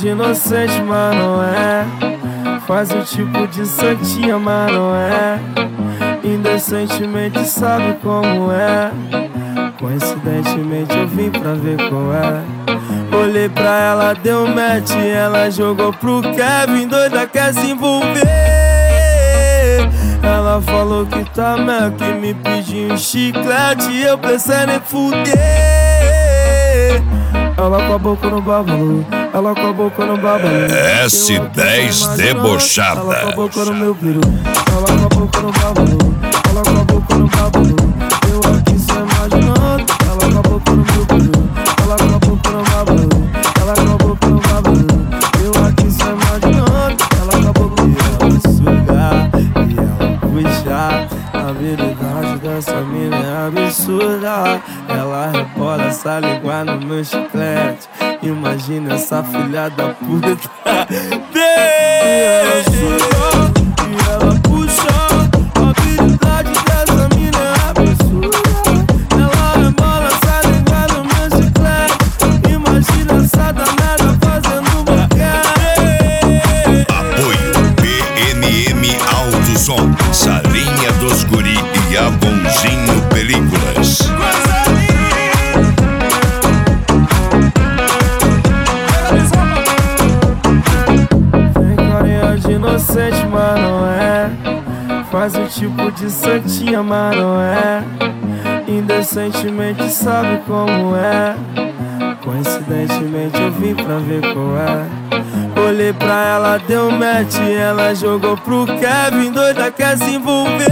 de inocente, mas não é. Faz o tipo de santinha, mas não é. Indecentemente sabe como é. Coincidentemente eu vim pra ver qual é. Olhei pra ela, deu match, ela jogou pro Kevin, doida quer se envolver. Ela falou que tá mel, que me pediu um chiclete, eu pensei nem fuder. Ela com a boca no babalu, ela com a boca no babalu. S10 debochada. Ela com a boca no meu peru, ela com a boca no babalu, ela com a boca no babalu. Eu aqui só imaginando, ela com a boca no meu peru, ela com a boca no babalu, ela com a boca no babalu. Eu aqui só imaginando, ela com a boca e ela sugar e ela puxar. A habilidade dessa mina é absurda. Ela rebola essa língua no meu chiclete. Imagina essa filha da puta. E ela suga e ela puxa. A habilidade dessa mina é absurda. Ela rebola essa língua no meu chiclete. Imagina essa danada fazendo boquete. Apoio PNM Autosom, Salinha dos Guri e a Bonzinho Películas. Tem carinha de inocente, mas não é. Faz o tipo de santinha, mas não é. Indecentemente sabe como é. Coincidentemente eu vim pra ver qual é. Olhei pra ela, deu match, ela jogou pro Kevin, doida quer se envolver.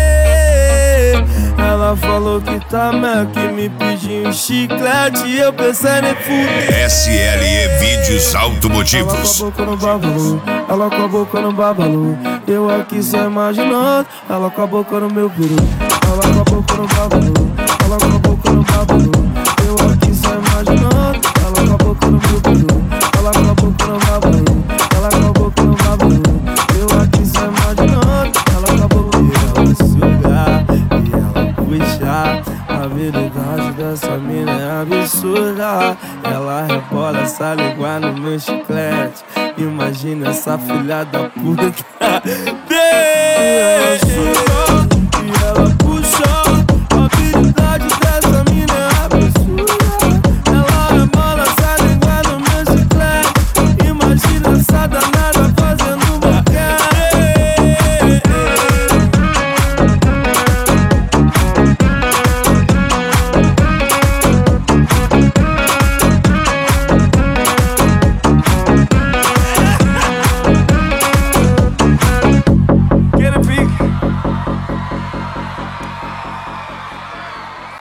Ela falou que tá mel, que me pediu um chiclete, eu pensei nem fuder. SLE Vídeos Automotivos. Ela com a boca no babalu, ela com a boca no babalu. Eu aqui só imaginando, ela com a boca no meu peru, ela com a boca no babalu, ela com a boca no babalu. Eu aqui só imaginando, ela com a boca no meu peru, ela com a boca no babalu, ela com a boca no babalu. Eu aqui só imaginando, ela com a boca e ela sugar e ela puxar. A habilidade dessa mina é absurda. Ela rebola essa língua no meu chiclete. Imagina essa filha da puta. E ela suga